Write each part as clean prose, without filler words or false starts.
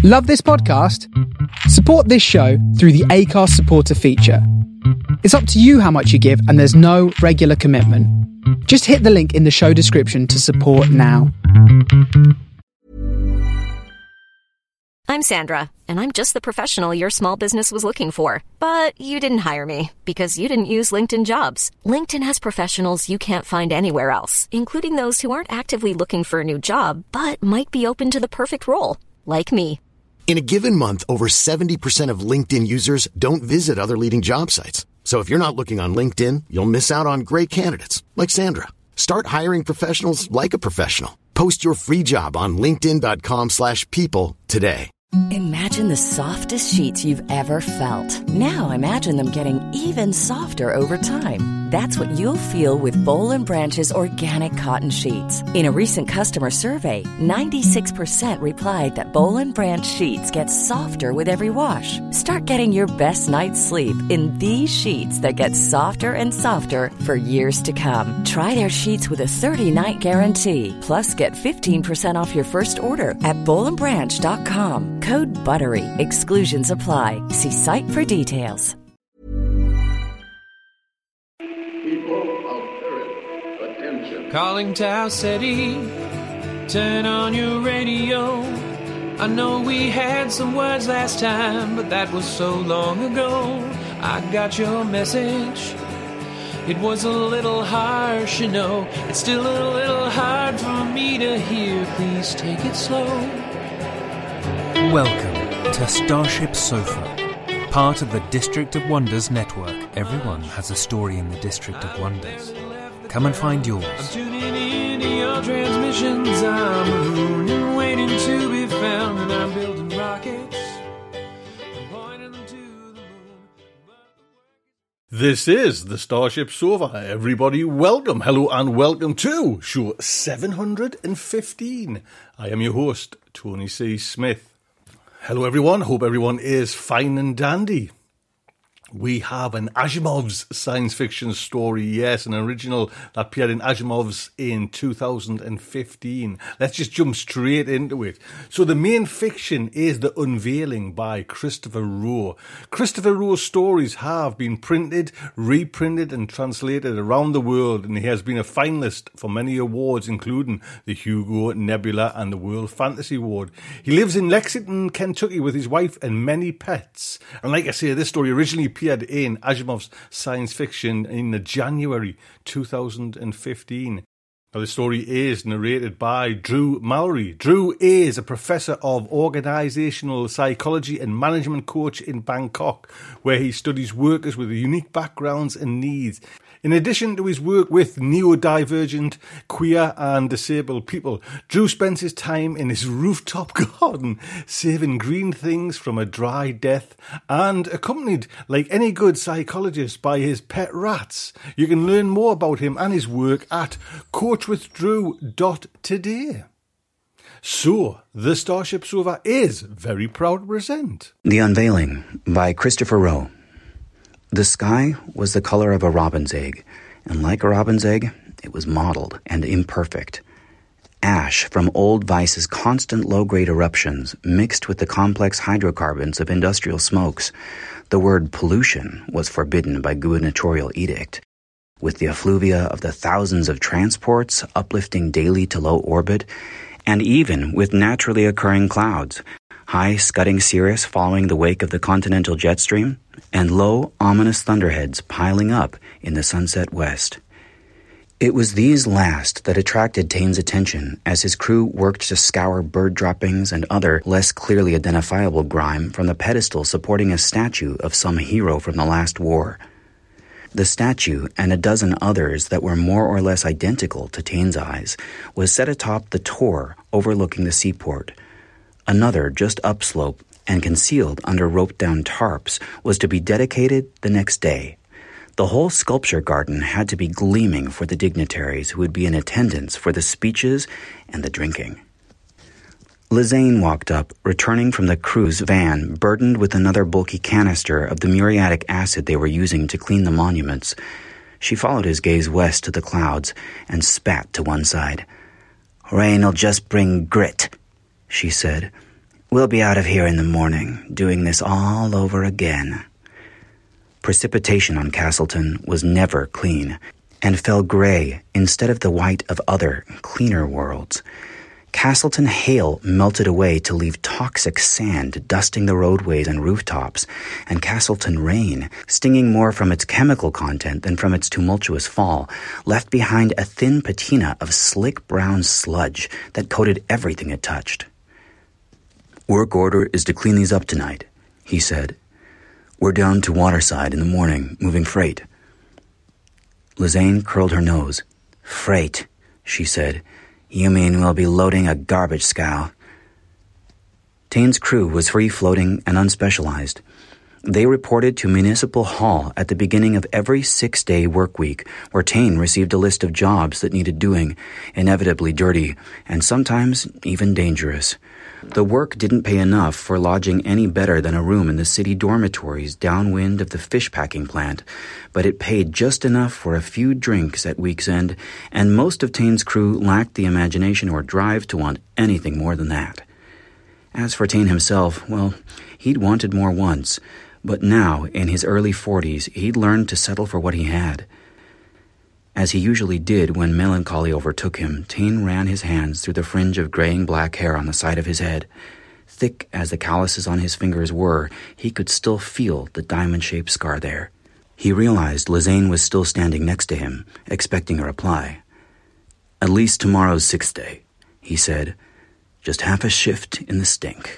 Love this podcast? Support this show through the Acast supporter feature. It's up to you how much you give, and there's no regular commitment. Just hit the link in the show description to support now. I'm Sandra, and I'm just the professional your small business was looking for. But you didn't hire me because you didn't use LinkedIn Jobs. LinkedIn has professionals you can't find anywhere else, including those who aren't actively looking for a new job, but might be open to the perfect role, like me. In a given month, over 70% of LinkedIn users don't visit other leading job sites. So if you're not looking on LinkedIn, you'll miss out on great candidates like Sandra. Start hiring professionals like a professional. Post your free job on linkedin.com/people today. Imagine the softest sheets you've ever felt. Now imagine them getting even softer over time. That's what you'll feel with Boll & Branch's organic cotton sheets. In a recent customer survey, 96% replied that Boll & Branch sheets get softer with every wash. Start getting your best night's sleep in these sheets that get softer and softer for years to come. Try their sheets with a 30-night guarantee. Plus, get 15% off your first order at bollandbranch.com. Code BUTTERY. Exclusions apply. See site for details. Calling Tau City, turn on your radio. I know we had some words last time, but that was so long ago. I got your message. It was a little harsh, you know. It's still a little hard for me to hear. Please take it slow. Welcome to Starship Sofa, part of the District of Wonders network. Everyone has a story in the District of Wonders. Come and find yours. I'm tuning in to your transmissions. I'm mooning, waiting to be found, and I'm building rockets. I'm pointing them to the moon. This is the Starship Sofa. Everybody, welcome, hello, and welcome to show 715. I am your host, Tony C. Smith. Hello, everyone. Hope everyone is fine and dandy. We have an Asimov's science fiction story, yes, an original that appeared in Asimov's in 2015. Let's just jump straight into it. So the main fiction is The Unveiling by Christopher Rowe. Christopher Rowe's stories have been printed, reprinted and translated around the world, and he has been a finalist for many awards, including the Hugo, Nebula and the World Fantasy Award. He lives in Lexington, Kentucky with his wife and many pets. And like I say, this story originally appeared in Asimov's science fiction in January 2015. Now, the story is narrated by Drew Mallory. Drew is a professor of organisational psychology and management coach in Bangkok, where he studies workers with unique backgrounds and needs. In addition to his work with neurodivergent, queer and disabled people, Drew spends his time in his rooftop garden saving green things from a dry death and accompanied, like any good psychologist, by his pet rats. You can learn more about him and his work at coachwithdrew.today. So, the Starship Sofa is very proud to present The Unveiling by Christopher Rowe. The sky was the color of a robin's egg, and like a robin's egg, it was mottled and imperfect. Ash from old Vice's constant low-grade eruptions mixed with the complex hydrocarbons of industrial smokes. The word pollution was forbidden by gubernatorial edict. With the effluvia of the thousands of transports uplifting daily to low orbit, and even with naturally occurring clouds, high scudding cirrus following the wake of the continental jet stream, and low, ominous thunderheads piling up in the sunset west. It was these last that attracted Taine's attention as his crew worked to scour bird droppings and other less clearly identifiable grime from the pedestal supporting a statue of some hero from the last war. The statue, and a dozen others that were more or less identical to Taine's eyes, was set atop the tor overlooking the seaport. Another, just upslope and concealed under roped-down tarps, was to be dedicated the next day. The whole sculpture garden had to be gleaming for the dignitaries who would be in attendance for the speeches and the drinking. Lizaine walked up, returning from the crew's van, burdened with another bulky canister of the muriatic acid they were using to clean the monuments. She followed his gaze west to the clouds and spat to one side. "Rain'll just bring grit," she said. We'll be out of here in the morning, doing this all over again. Precipitation on Castleton was never clean, and fell gray instead of the white of other, cleaner worlds. Castleton hail melted away to leave toxic sand dusting the roadways and rooftops, and Castleton rain, stinging more from its chemical content than from its tumultuous fall, left behind a thin patina of slick brown sludge that coated everything it touched. "Work order is to clean these up tonight," he said. "We're down to Waterside in the morning, moving freight." Lisanne curled her nose. "Freight," she said. "You mean we'll be loading a garbage scow?" Taine's crew was free-floating and unspecialized. They reported to Municipal Hall at the beginning of every 6-day work week, where Taine received a list of jobs that needed doing, inevitably dirty, and sometimes even dangerous. The work didn't pay enough for lodging any better than a room in the city dormitories downwind of the fish packing plant, but it paid just enough for a few drinks at week's end, and most of Taine's crew lacked the imagination or drive to want anything more than that. As for Taine himself, well, he'd wanted more once, but now, in his early 40s, he'd learned to settle for what he had. As he usually did when melancholy overtook him, Taine ran his hands through the fringe of graying black hair on the side of his head. Thick as the calluses on his fingers were, he could still feel the diamond-shaped scar there. He realized Lisanne was still standing next to him, expecting a reply. "At least tomorrow's 6th day," he said. "Just half a shift in the stink."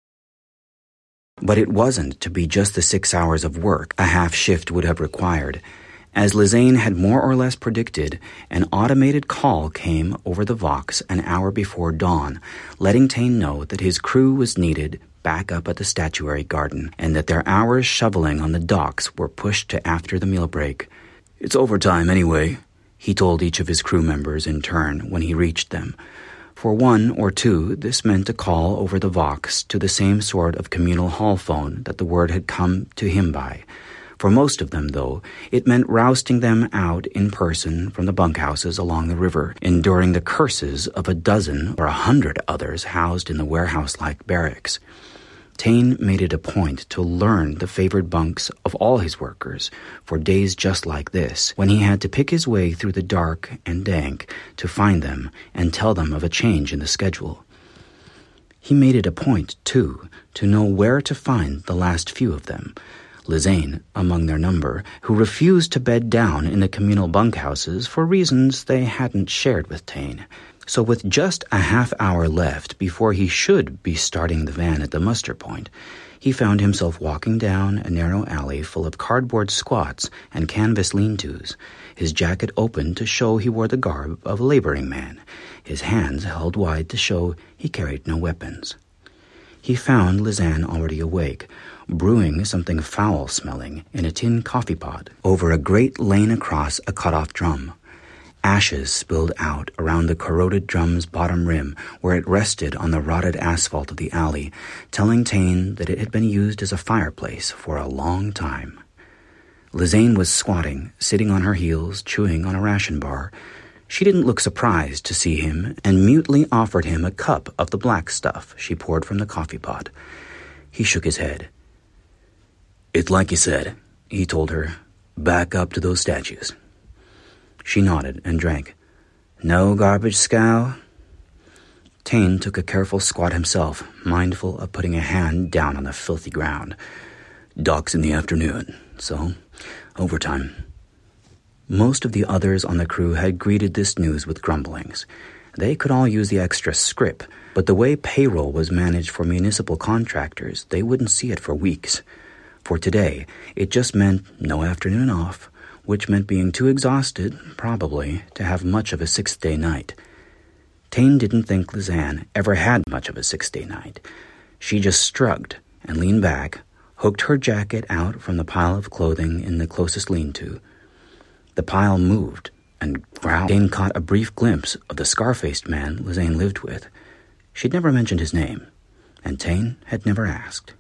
But it wasn't to be just the 6 hours of work a half shift would have required. As Lisanne had more or less predicted, an automated call came over the Vox an hour before dawn, letting Taine know that his crew was needed back up at the statuary garden, and that their hours shoveling on the docks were pushed to after the meal break. "It's overtime anyway," he told each of his crew members in turn when he reached them. For one or two, this meant a call over the Vox to the same sort of communal hall phone that the word had come to him by. For most of them, though, it meant rousting them out in person from the bunkhouses along the river, enduring the curses of a dozen or 100 others housed in the warehouse-like barracks. Taine made it a point to learn the favored bunks of all his workers for days just like this, when he had to pick his way through the dark and dank to find them and tell them of a change in the schedule. He made it a point, too, to know where to find the last few of them, Lisanne among their number, who refused to bed down in the communal bunkhouses for reasons they hadn't shared with Taine. So with just a half hour left before he should be starting the van at the muster point, he found himself walking down a narrow alley full of cardboard squats and canvas lean-tos, his jacket open to show he wore the garb of a laboring man, his hands held wide to show he carried no weapons. He found Lisanne already awake, brewing something foul-smelling in a tin coffee pot over a grate laying across a cut-off drum. Ashes spilled out around the corroded drum's bottom rim where it rested on the rotted asphalt of the alley, telling Taine that it had been used as a fireplace for a long time. Lisanne was squatting, sitting on her heels, chewing on a ration bar. She didn't look surprised to see him and mutely offered him a cup of the black stuff she poured from the coffee pot. He shook his head. "It's like you said," he told her. "Back up to those statues." She nodded and drank. "No garbage scow?" Taine took a careful squat himself, mindful of putting a hand down on the filthy ground. "Docks in the afternoon, so overtime." Most of the others on the crew had greeted this news with grumblings. They could all use the extra scrip, but the way payroll was managed for municipal contractors, they wouldn't see it for weeks. For today, it just meant no afternoon off, which meant being too exhausted, probably, to have much of a 6th-day night. Taine didn't think Lisanne ever had much of a 6th-day night. She just shrugged and leaned back, hooked her jacket out from the pile of clothing in the closest lean-to. The pile moved and growled. Taine caught a brief glimpse of the scar-faced man Lisanne lived with. She'd never mentioned his name, and Taine had never asked.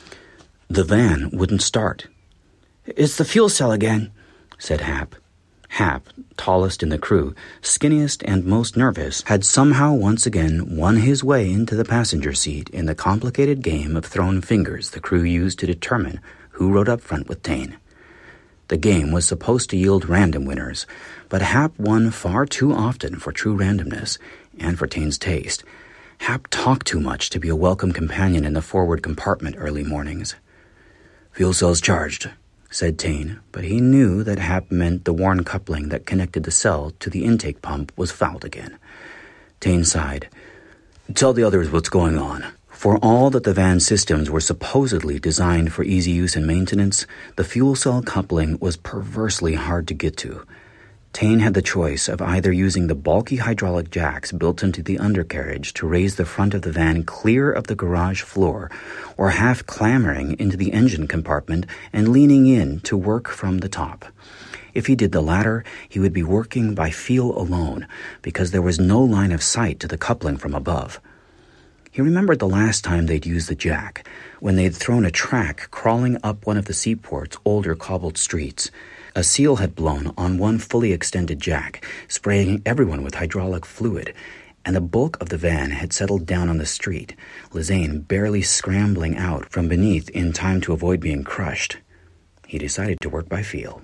The van wouldn't start. "It's the fuel cell again," said Hap. Hap, tallest in the crew, skinniest and most nervous, had somehow once again won his way into the passenger seat in the complicated game of thrown fingers the crew used to determine who rode up front with Tane. The game was supposed to yield random winners, but Hap won far too often for true randomness and for Tane's taste. Hap talked too much to be a welcome companion in the forward compartment early mornings. "Fuel cells charged," said Tane, but he knew that Hap meant the worn coupling that connected the cell to the intake pump was fouled again. Tane sighed. "Tell the others what's going on." For all that the van's systems were supposedly designed for easy use and maintenance, the fuel cell coupling was perversely hard to get to. Tane had the choice of either using the bulky hydraulic jacks built into the undercarriage to raise the front of the van clear of the garage floor, or half clambering into the engine compartment and leaning in to work from the top. If he did the latter, he would be working by feel alone, because there was no line of sight to the coupling from above. He remembered the last time they'd used the jack, when they'd thrown a track crawling up one of the seaport's older cobbled streets. A seal had blown on one fully extended jack, spraying everyone with hydraulic fluid, and the bulk of the van had settled down on the street, Lisanne barely scrambling out from beneath in time to avoid being crushed. He decided to work by feel.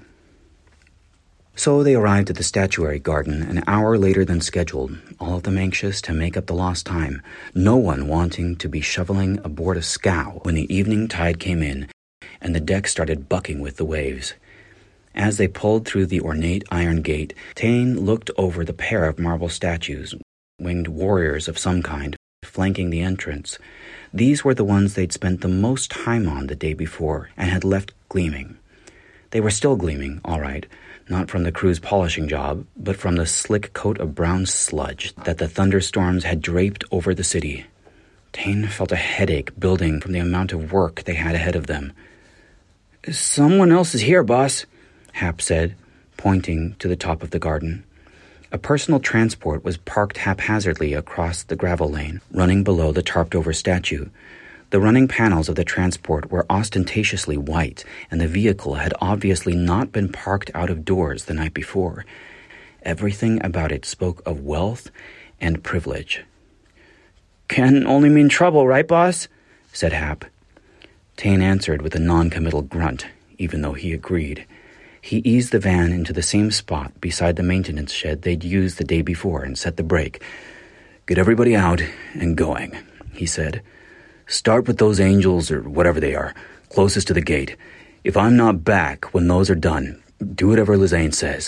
So they arrived at the statuary garden an hour later than scheduled, all of them anxious to make up the lost time, no one wanting to be shoveling aboard a scow when the evening tide came in and the deck started bucking with the waves. As they pulled through the ornate iron gate, Tane looked over the pair of marble statues, winged warriors of some kind, flanking the entrance. These were the ones they'd spent the most time on the day before and had left gleaming. They were still gleaming, all right, not from the crew's polishing job, but from the slick coat of brown sludge that the thunderstorms had draped over the city. Tane felt a headache building from the amount of work they had ahead of them. "Someone else is here, boss," Hap said, pointing to the top of the garden. A personal transport was parked haphazardly across the gravel lane, running below the tarped-over statue. The running panels of the transport were ostentatiously white, and the vehicle had obviously not been parked out of doors the night before. Everything about it spoke of wealth and privilege. "Can only mean trouble, right, boss?" said Hap. Tane answered with a non-committal grunt, even though he agreed. He eased the van into the same spot beside the maintenance shed they'd used the day before and set the brake. "Get everybody out and going," he said. "Start with those angels, or whatever they are, closest to the gate. If I'm not back when those are done, do whatever Lisanne says."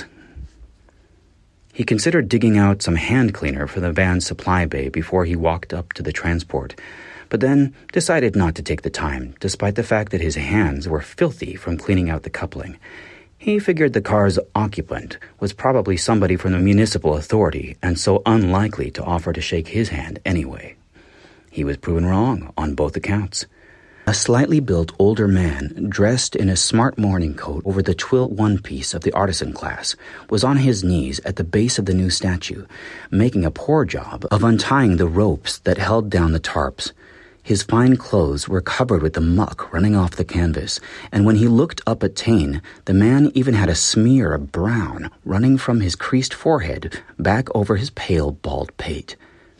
He considered digging out some hand cleaner from the van's supply bay before he walked up to the transport, but then decided not to take the time, despite the fact that his hands were filthy from cleaning out the coupling. He figured the car's occupant was probably somebody from the municipal authority and so unlikely to offer to shake his hand anyway. He was proven wrong on both accounts. A slightly built older man, dressed in a smart morning coat over the twill one-piece of the artisan class, was on his knees at the base of the new statue, making a poor job of untying the ropes that held down the tarps. His fine clothes were covered with the muck running off the canvas, and when he looked up at Tane, the man even had a smear of brown running from his creased forehead back over his pale, bald pate.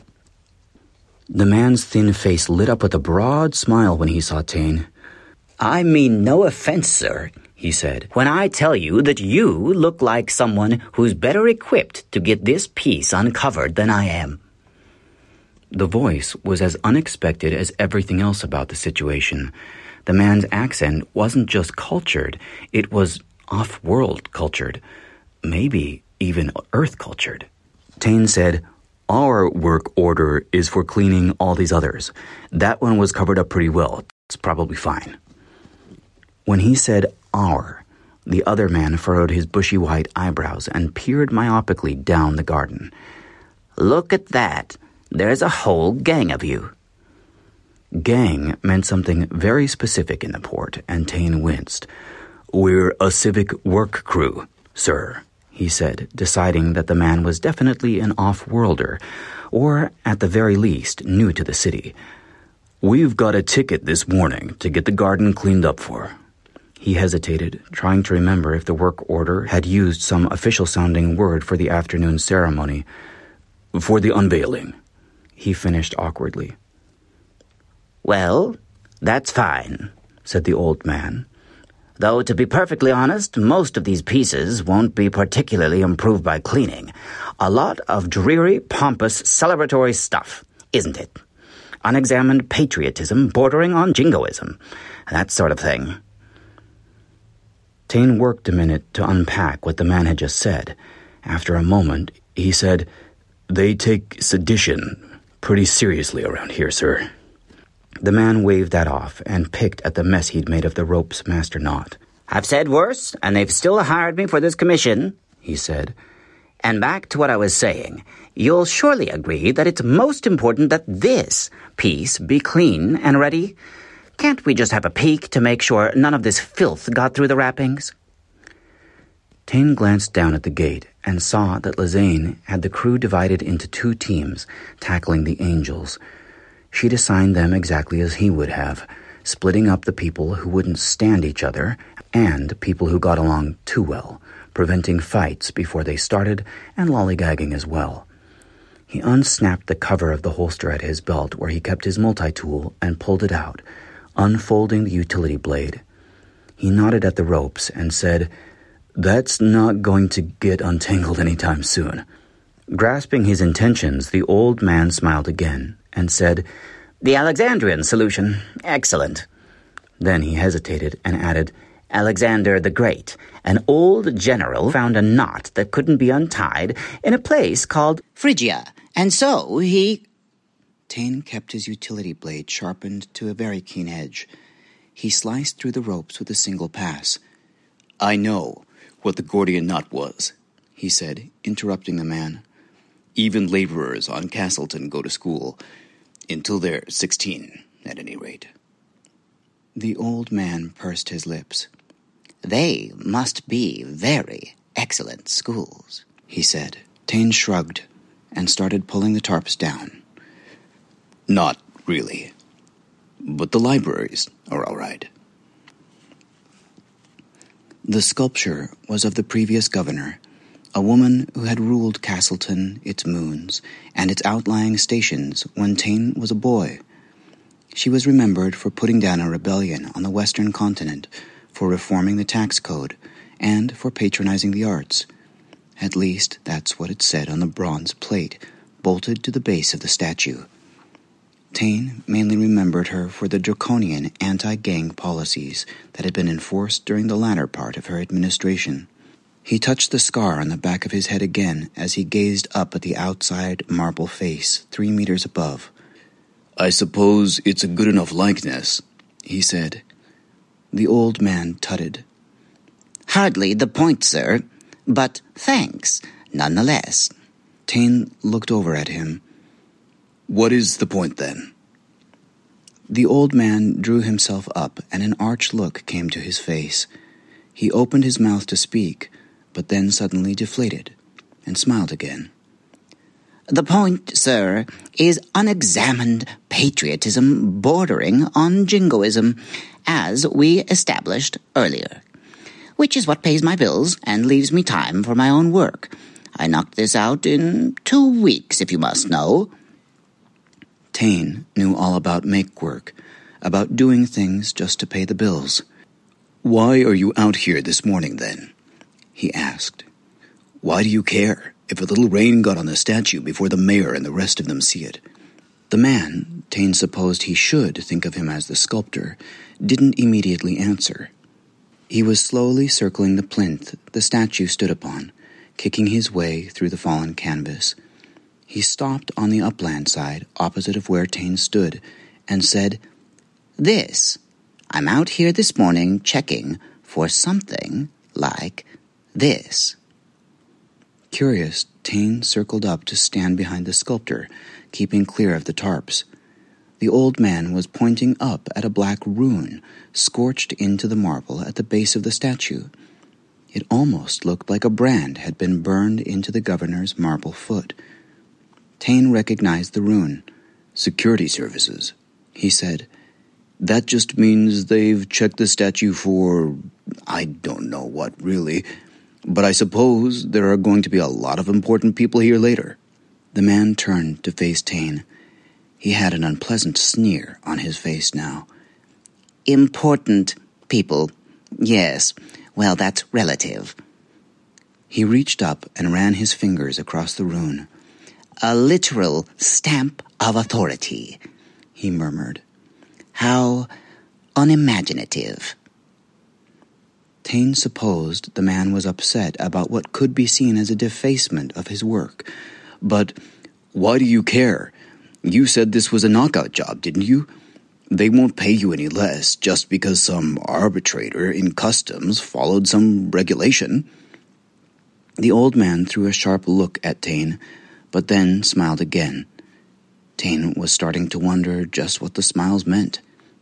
The man's thin face lit up with a broad smile when he saw Tane. "I mean no offense, sir," he said, "when I tell you that you look like someone who's better equipped to get this piece uncovered than I am." The voice was as unexpected as everything else about the situation. The man's accent wasn't just cultured, it was off-world cultured, maybe even Earth cultured. Tane said, "Our work order is for cleaning all these others. That one was covered up pretty well. It's probably fine." When he said "our," the other man furrowed his bushy white eyebrows and peered myopically down the garden. "Look at that. There's a whole gang of you." Gang meant something very specific in the port, and Tane winced. "We're a civic work crew, sir," he said, deciding that the man was definitely an off-worlder, or, at the very least, new to the city. "We've got a ticket this morning to get the garden cleaned up for." He hesitated, trying to remember if the work order had used some official-sounding word for the afternoon ceremony. "For the unveiling," he finished awkwardly. "Well, that's fine," said the old man. "Though, to be perfectly honest, most of these pieces won't be particularly improved by cleaning. A lot of dreary, pompous, celebratory stuff, isn't it? Unexamined patriotism bordering on jingoism, that sort of thing." Taine worked a minute to unpack what the man had just said. After a moment, he said, "They take sedition pretty seriously around here, sir." The man waved that off and picked at the mess he'd made of the rope's master knot. "I've said worse, and they've still hired me for this commission," he said. "And back to what I was saying, you'll surely agree that it's most important that this piece be clean and ready. Can't we just have a peek to make sure none of this filth got through the wrappings?" Taine glanced down at the gate and saw that Lisanne had the crew divided into 2 teams, tackling the angels. She'd assigned them exactly as he would have, splitting up the people who wouldn't stand each other and people who got along too well, preventing fights before they started and lollygagging as well. He unsnapped the cover of the holster at his belt where he kept his multi-tool and pulled it out, unfolding the utility blade. He nodded at the ropes and said, "That's not going to get untangled anytime soon." Grasping his intentions, the old man smiled again and said, "The Alexandrian solution. Excellent." Then he hesitated and added, "Alexander the Great, an old general, found a knot that couldn't be untied in a place called Phrygia, and so he—" Taine kept his utility blade sharpened to a very keen edge. He sliced through the ropes with a single pass. "I know what the Gordian knot was," he said, interrupting the man. "Even laborers on Castleton go to school, until they're 16, at any rate." The old man pursed his lips. "They must be very excellent schools," he said. Taine shrugged and started pulling the tarps down. "Not really, but the libraries are all right." The sculpture was of the previous governor, a woman who had ruled Castleton, its moons, and its outlying stations when Taine was a boy. She was remembered for putting down a rebellion on the Western continent, for reforming the tax code, and for patronizing the arts. At least, that's what it said on the bronze plate, bolted to the base of the statue. Taine mainly remembered her for the draconian anti-gang policies that had been enforced during the latter part of her administration. He touched the scar on the back of his head again as he gazed up at the outside marble face 3 meters above. "I suppose it's a good enough likeness," he said. The old man tutted. "Hardly the point, sir, but thanks, nonetheless." Taine looked over at him. "What is the point, then?" The old man drew himself up, and an arch look came to his face. He opened his mouth to speak, but then suddenly deflated, and smiled again. "The point, sir, is unexamined patriotism bordering on jingoism, as we established earlier, which is what pays my bills and leaves me time for my own work. I knocked this out in 2 weeks, if you must know." Taine knew all about make work, about doing things just to pay the bills. "Why are you out here this morning, then?" he asked. "Why do you care if a little rain got on the statue before the mayor and the rest of them see it?" The man, Taine supposed he should think of him as the sculptor, didn't immediately answer. He was slowly circling the plinth the statue stood upon, kicking his way through the fallen canvas. He stopped on the upland side, opposite of where Taine stood, and said, "This. I'm out here this morning checking for something like this." Curious, Taine circled up to stand behind the sculptor, keeping clear of the tarps. The old man was pointing up at a black rune, scorched into the marble at the base of the statue. It almost looked like a brand had been burned into the governor's marble foot. Taine recognized the rune. "Security services," he said. That just means they've checked the statue for, I don't know what really, but I suppose there are going to be a lot of important people here later. The man turned to face Tane. He had an unpleasant sneer on his face now. Important people, yes. Well, that's relative. He reached up and ran his fingers across the rune. A literal stamp of authority, he murmured. How unimaginative. Tane supposed the man was upset about what could be seen as a defacement of his work. But why do you care? You said this was a knockout job, didn't you? They won't pay you any less just because some arbitrator in customs followed some regulation. The old man threw a sharp look at Tane, but then smiled again. Tane was starting to wonder just what the smiles meant.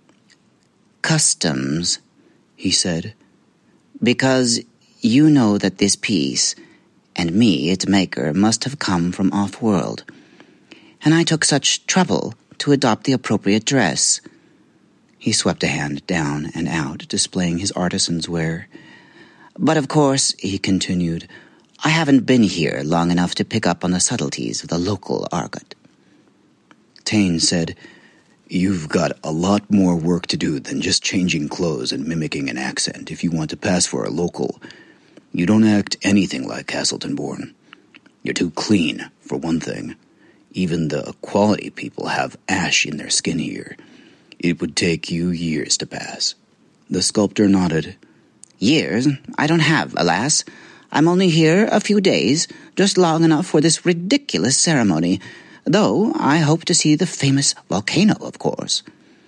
Customs, he said, because you know that this piece, and me, its maker, must have come from off-world, and I took such trouble to adopt the appropriate dress. He swept a hand down and out, displaying his artisan's ware. But of course, he continued, I haven't been here long enough to pick up on the subtleties of the local argot. Tane said, You've got a lot more work to do than just changing clothes and mimicking an accent if you want to pass for a local. You don't act anything like Castleton-born. You're too clean, for one thing. Even the quality people have ash in their skin here. It would take you years to pass. The sculptor nodded. Years? I don't have, alas. I'm only here a few days, just long enough for this ridiculous ceremony, though I hope to see the famous volcano, of course.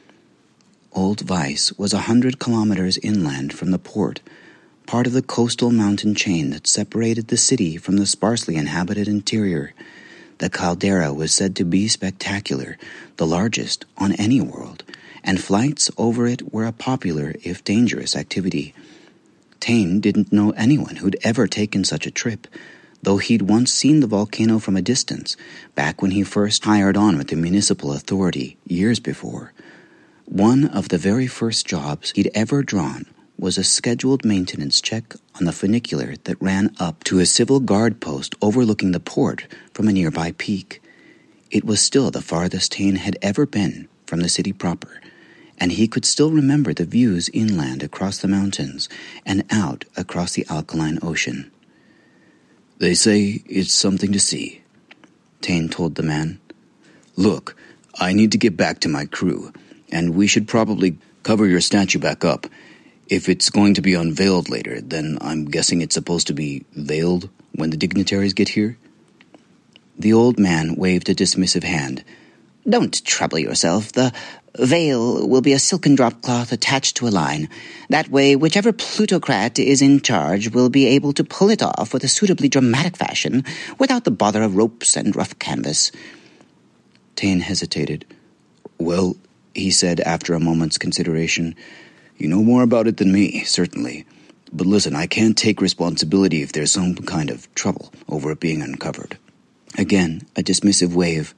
Old Weiss was 100 kilometers inland from the port, part of the coastal mountain chain that separated the city from the sparsely inhabited interior. The caldera was said to be spectacular, the largest on any world, and flights over it were a popular, if dangerous, activity. Tane didn't know anyone who'd ever taken such a trip, though he'd once seen the volcano from a distance, back when he first hired on with the municipal authority years before. One of the very first jobs he'd ever drawn was a scheduled maintenance check on the funicular that ran up to a civil guard post overlooking the port from a nearby peak. It was still the farthest Tane had ever been from the city proper, and he could still remember the views inland across the mountains and out across the alkaline ocean. They say it's something to see, Tane told the man. Look, I need to get back to my crew, and we should probably cover your statue back up. If it's going to be unveiled later, then I'm guessing it's supposed to be veiled when the dignitaries get here? The old man waved a dismissive hand. Don't trouble yourself. The veil will be a silken drop cloth attached to a line. That way, whichever plutocrat is in charge will be able to pull it off with a suitably dramatic fashion without the bother of ropes and rough canvas. Tane hesitated. Well, he said after a moment's consideration, you know more about it than me, certainly. But listen, I can't take responsibility if there's some kind of trouble over it being uncovered. Again, a dismissive wave.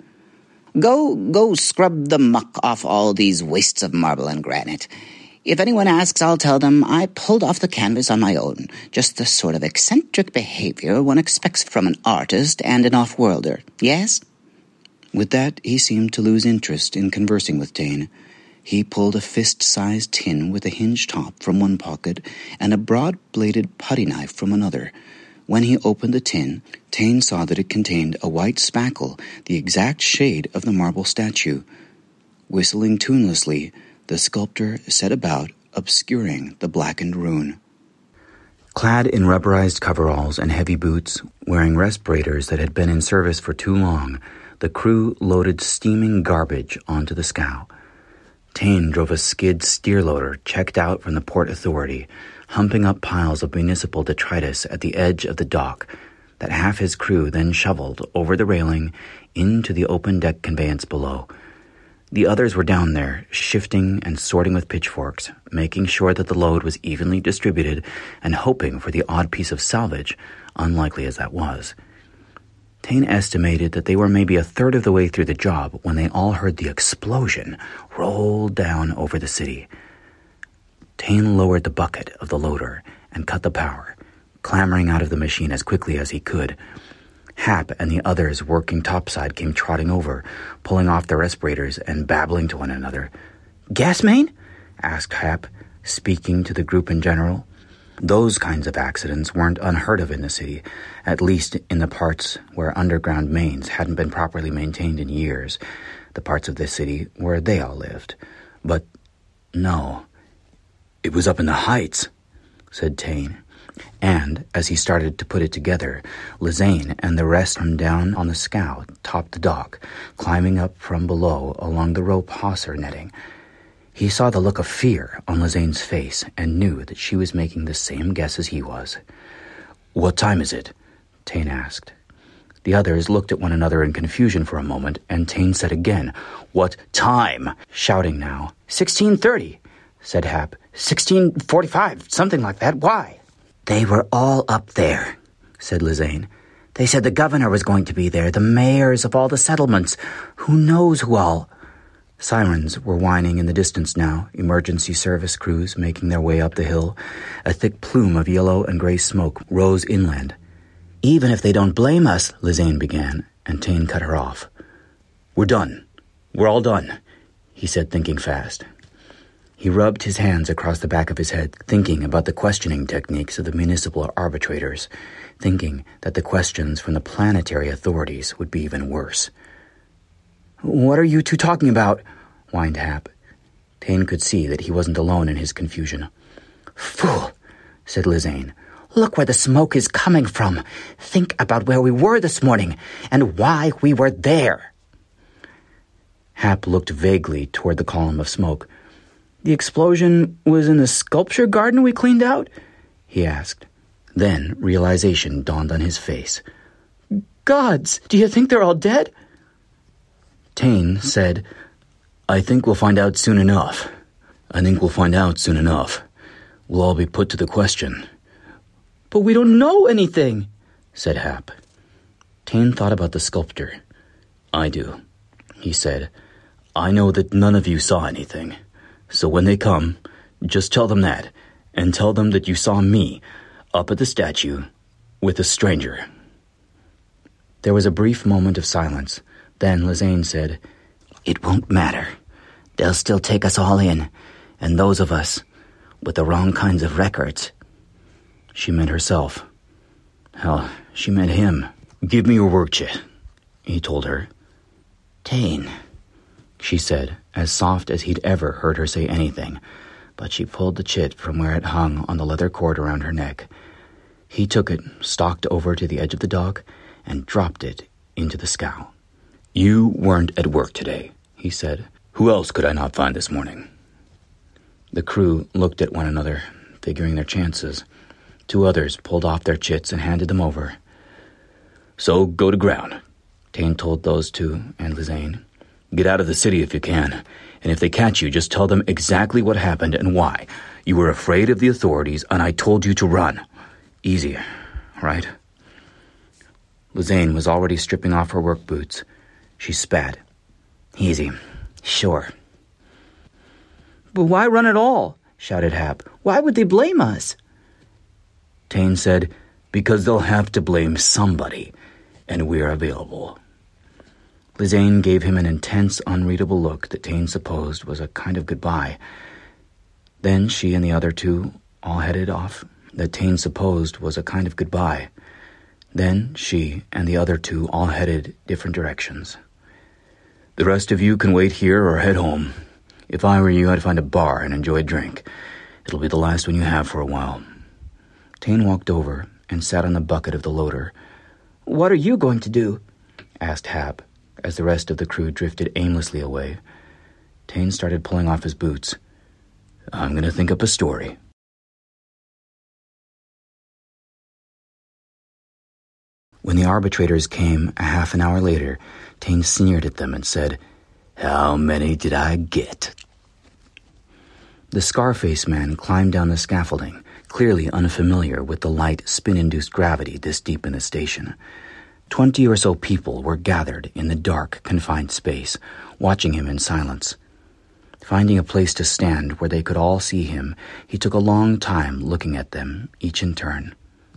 Go scrub the muck off all these wastes of marble and granite. If anyone asks, I'll tell them I pulled off the canvas on my own. Just the sort of eccentric behavior one expects from an artist and an off-worlder. Yes? With that, he seemed to lose interest in conversing with Tane. He pulled a fist-sized tin with a hinged top from one pocket and a broad-bladed putty knife from another. When he opened the tin, Tane saw that it contained a white spackle, the exact shade of the marble statue. Whistling tunelessly, the sculptor set about obscuring the blackened rune. Clad in rubberized coveralls and heavy boots, wearing respirators that had been in service for too long, the crew loaded steaming garbage onto the scow. Tane drove a skid steer loader checked out from the Port Authority, humping up piles of municipal detritus at the edge of the dock that half his crew then shoveled over the railing into the open deck conveyance below. The others were down there, shifting and sorting with pitchforks, making sure that the load was evenly distributed and hoping for the odd piece of salvage, unlikely as that was. Tane estimated that they were maybe a third of the way through the job when they all heard the explosion roll down over the city. Tane lowered the bucket of the loader and cut the power, clambering out of the machine as quickly as he could. Hap and the others working topside came trotting over, pulling off their respirators and babbling to one another. "Gas main?" asked Hap, speaking to the group in general. Those kinds of accidents weren't unheard of in the city, at least in the parts where underground mains hadn't been properly maintained in years, the parts of the city where they all lived. But no, it was up in the heights, said Tane. And, as he started to put it together, Lizane and the rest from down on the scow topped the dock, climbing up from below along the rope hawser netting. He saw the look of fear on Lizane's face and knew that she was making the same guess as he was. "What time is it?" Tane asked. The others looked at one another in confusion for a moment, and Tane said again, "What time?" shouting now. 16:30, said Hap. 16:45, something like that. Why? They were all up there, said Lizane. They said the governor was going to be there, the mayors of all the settlements. Who knows who all? Sirens were whining in the distance now, emergency service crews making their way up the hill. A thick plume of yellow and gray smoke rose inland. "Even if they don't blame us," Lizane began, and Tane cut her off. "We're done. We're all done," he said, thinking fast. He rubbed his hands across the back of his head, thinking about the questioning techniques of the municipal arbitrators, thinking that the questions from the planetary authorities would be even worse. "What are you two talking about?" whined Hap. Tane could see that he wasn't alone in his confusion. "Fool," said Lizane. "Look where the smoke is coming from. Think about where we were this morning and why we were there." Hap looked vaguely toward the column of smoke. "The explosion was in the sculpture garden we cleaned out?" he asked. Then realization dawned on his face. "Gods, do you think they're all dead?" Tane said, "I think we'll find out soon enough. We'll all be put to the question." "But we don't know anything," said Hap. Tane thought about the sculptor. "I do," he said. "I know that none of you saw anything. So when they come, just tell them that, and tell them that you saw me up at the statue with a stranger." There was a brief moment of silence. Then Lizane said, "It won't matter. They'll still take us all in, and those of us with the wrong kinds of records." She meant herself. Hell, she meant him. "Give me your work chit," he told her. "Tane," she said, as soft as he'd ever heard her say anything, but she pulled the chit from where it hung on the leather cord around her neck. He took it, stalked over to the edge of the dock, and dropped it into the scow. "You weren't at work today," he said. "Who else could I not find this morning?" The crew looked at one another, figuring their chances. Two others pulled off their chits and handed them over. "So go to ground," Tane told those two and Lizane. "Get out of the city if you can, and if they catch you, just tell them exactly what happened and why. You were afraid of the authorities, and I told you to run. Easy, right?" Lizane was already stripping off her work boots. She spat. "Easy. Sure." "But why run at all?" shouted Hap. "Why would they blame us?" Tane said, "Because they'll have to blame somebody, and we're available." Lizane gave him an intense, unreadable look that Tane supposed was a kind of goodbye. Then she and the other two all headed off, that Tane supposed was a kind of goodbye. Then she and the other two all headed different directions. "The rest of you can wait here or head home. If I were you, I'd find a bar and enjoy a drink. It'll be the last one you have for a while." Tane walked over and sat on the bucket of the loader. "What are you going to do?" asked Hap, as the rest of the crew drifted aimlessly away. Tane started pulling off his boots. "I'm going to think up a story." When the arbitrators came a half an hour later, Tane sneered at them and said, "How many did I get?" The Scarface man climbed down the scaffolding, clearly unfamiliar with the light spin-induced gravity this deep in the station. 20 or so people were gathered in the dark, confined space, watching him in silence. Finding a place to stand where they could all see him, he took a long time looking at them, each in turn.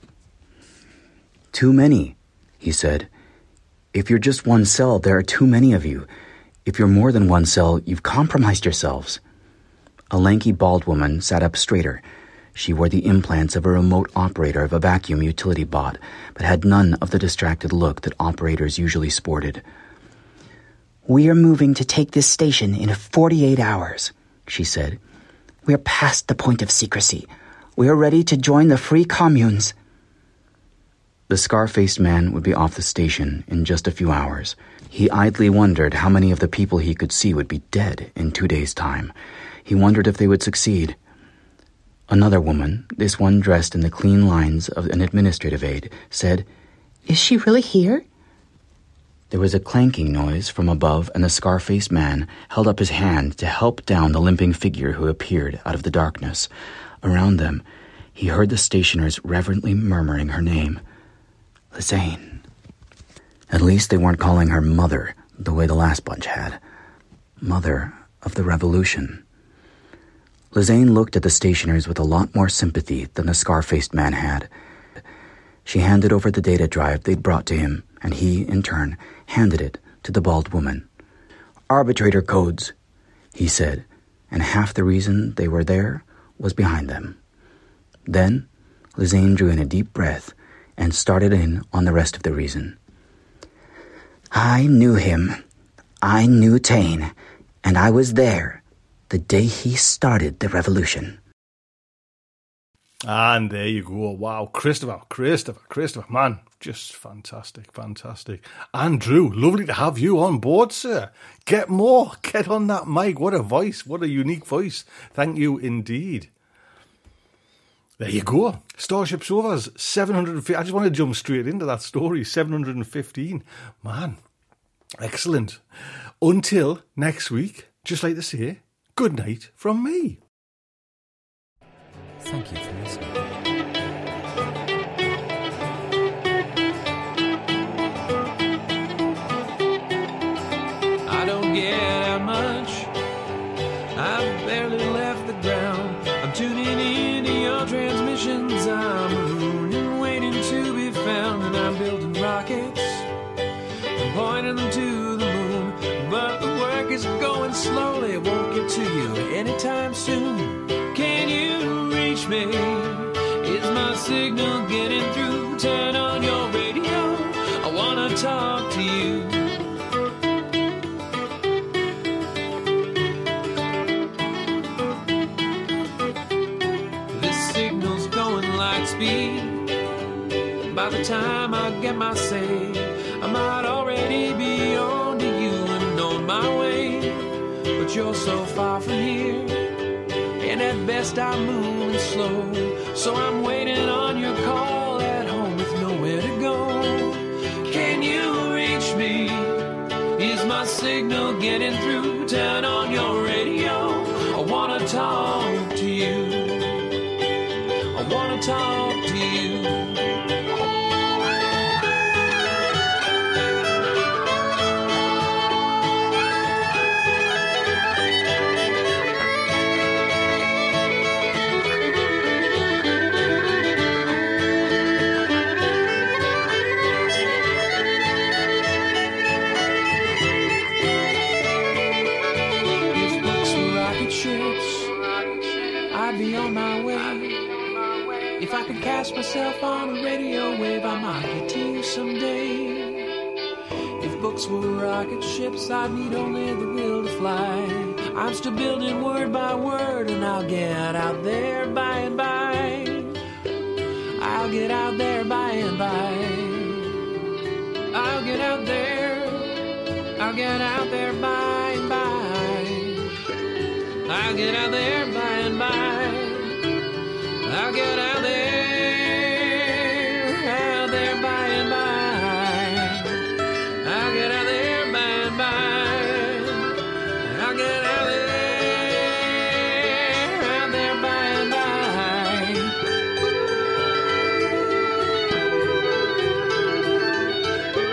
"Too many," he said. "If you're just one cell, there are too many of you. If you're more than one cell, you've compromised yourselves." A lanky bald woman sat up straighter. She wore the implants of a remote operator of a vacuum utility bot, but had none of the distracted look that operators usually sported. "We are moving to take this station in 48 hours, she said. "We are past the point of secrecy. We are ready to join the free communes." The scar-faced man would be off the station in just a few hours. He idly wondered how many of the people he could see would be dead in 2 days' time. He wondered if they would succeed. Another woman, this one dressed in the clean lines of an administrative aide, said, "Is she really here?" There was a clanking noise from above, and the scar-faced man held up his hand to help down the limping figure who appeared out of the darkness. Around them, he heard the stationers reverently murmuring her name. Lizane. At least they weren't calling her Mother, the way the last bunch had. Mother of the Revolution. Lizane looked at the stationers with a lot more sympathy than the scar-faced man had. She handed over the data drive they'd brought to him, and he, in turn, handed it to the bald woman. "Arbitrator codes," he said, and half the reason they were there was behind them. Then, Lizane drew in a deep breath and started in on the rest of the reason. "I knew him. I knew Tane, and I was there the day he started the revolution." And there you go. Wow, Christopher, man, just fantastic. Andrew, lovely to have you on board, sir. Get on that mic. What a voice, what a unique voice. Thank you indeed. There you go. Starship Sofa's 750. I just want to jump straight into that story. 715. Man, excellent. Until next week, just like to say, good night from me. Thank you for listening. I don't get out much. I've barely left the ground. I'm tuning into your transmissions. I'm marooned and waiting to be found. And I'm building rockets and pointing them to the moon. But the work is going slowly. It won't get to you anytime soon. Can you reach me? Is my signal getting through? Turn on your radio. I wanna talk to you. This signal's going light speed. By the time I get my say, I might already be on to you and on my way. But you're so far from here, and at best I'm moving slow. So I'm waiting on your call at home with nowhere to go. Can you reach me? Is my signal getting through? Turn on your radio. I wanna talk to you. I wanna talk to you. Be on my way. If I could cast myself on a radio wave, I might get to you someday. If books were rocket ships, I'd need only the will to fly. I'm still building word by word, and I'll get out there by and by. I'll get out there by and by. I'll get out there. I'll get out there by and by. I'll get out there by and by. I'll get out there by and by. I'll get out there by and by. I'll get out there by and by.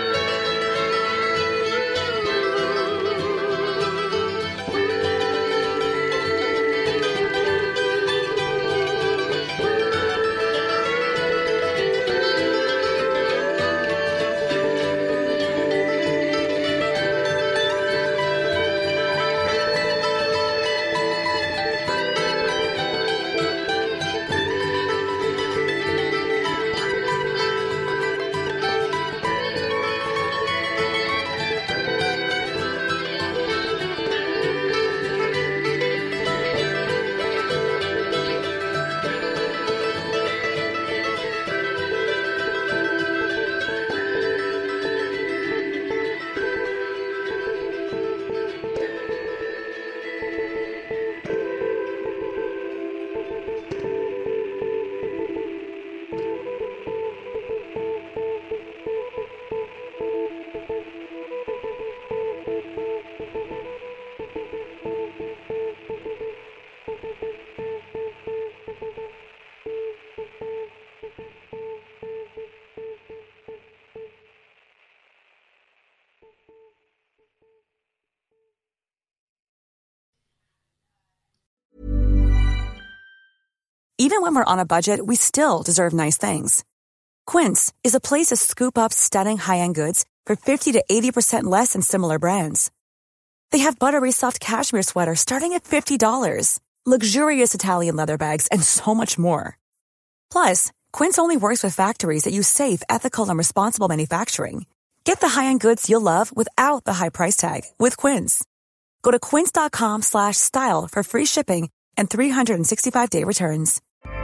Even when we're on a budget, we still deserve nice things. Quince is a place to scoop up stunning high-end goods for 50 to 80% less than similar brands. They have buttery soft cashmere sweaters starting at $50, luxurious Italian leather bags, and so much more. Plus, Quince only works with factories that use safe, ethical, and responsible manufacturing. Get the high-end goods you'll love without the high price tag with Quince. Go to quince.com/style for free shipping and 365-day returns.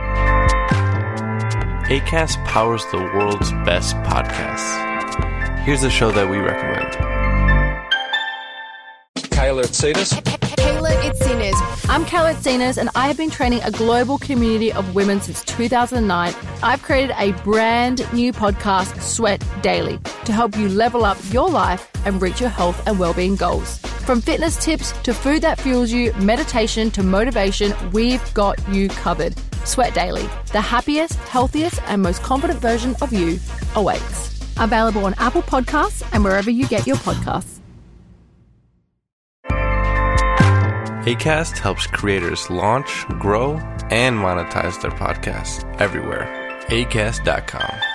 Acast powers the world's best podcasts. Here's a show that we recommend. Kayla Itsinas. Kayla Itsinas. I'm Kayla Itsinas, and I have been training a global community of women since 2009. I've created a brand new podcast, Sweat Daily, to help you level up your life and reach your health and well-being goals. From fitness tips to food that fuels you, meditation to motivation, we've got you covered. Sweat Daily, the happiest, healthiest, and most confident version of you awaits. Available on Apple Podcasts and wherever you get your podcasts. Acast helps creators launch, grow, and monetize their podcasts everywhere. Acast.com.